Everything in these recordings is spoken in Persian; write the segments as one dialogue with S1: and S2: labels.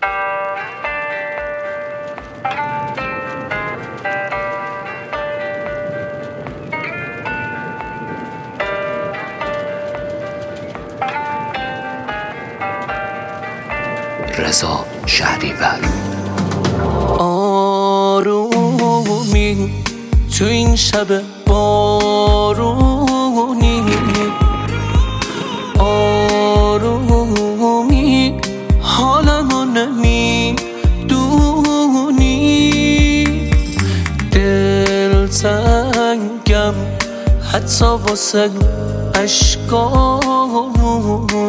S1: رضا شهریور.
S2: آرومی تو این شب بارونی، آرومی حالمو نمیدونی، دلتنگم حتی واسه اشکامون،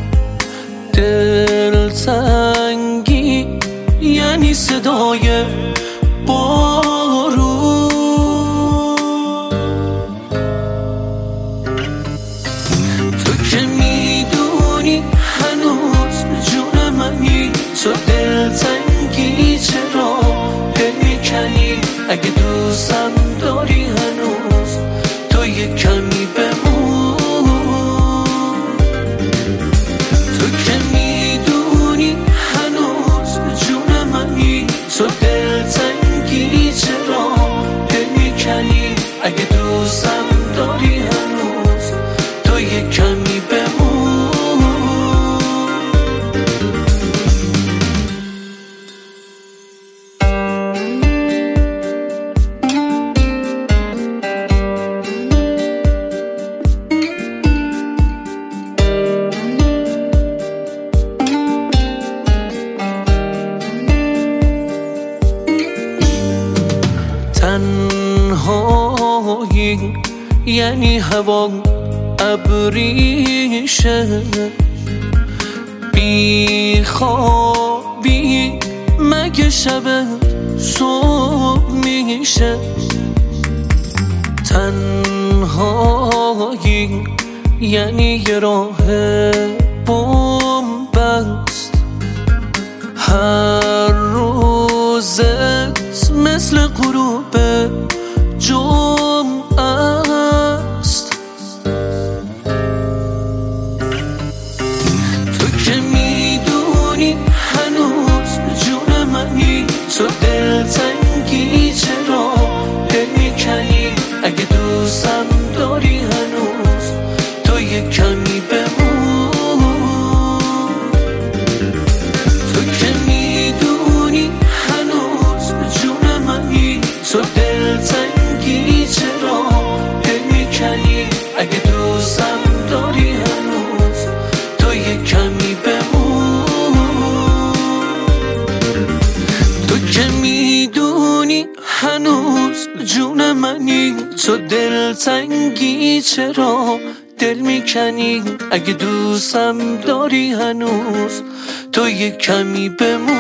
S2: دلتنگی یعنی صدای بارون. تو که میدونی هنوز جون منی، تو دلتنگی چرا دل میکنی؟ اگه دوستم داری هنوز تو یه کمی بمون. تو که میدونی هنوز جون منی، تو دلتنگی چرا دل میکنی؟ اگه دوستم داری هنوز تو یه کمی بمون. تنهایی یعنی هوا ابریشه، بی خوابی مگه شب صبح میشه. تنهایی یعنی یه راه بومبست، هر روزت مثل غروب جمعه است. تو که میدونی هنوز جون منی، تو دلتنگی چرا دل میکنی؟ اگه دوستم داری هنوز تو یه کمی بمون. تو که میدونی هنوز جون منی، تو دلتنگی چرا دل میکنی؟ اگه دوستم داری هنوز تو یه کمی بمون. تو که میدونی هنوز جون منی، تو دلتنگی چرا دل میکنی؟ اگه دوستم داری هنوز تو یه کمی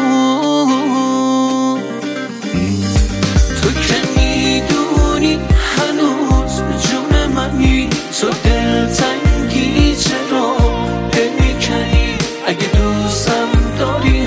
S2: بمون. تو که میدونی هنوز جون منی، تو دلتنگی چرا دل میکنی؟ اگه دوستم داری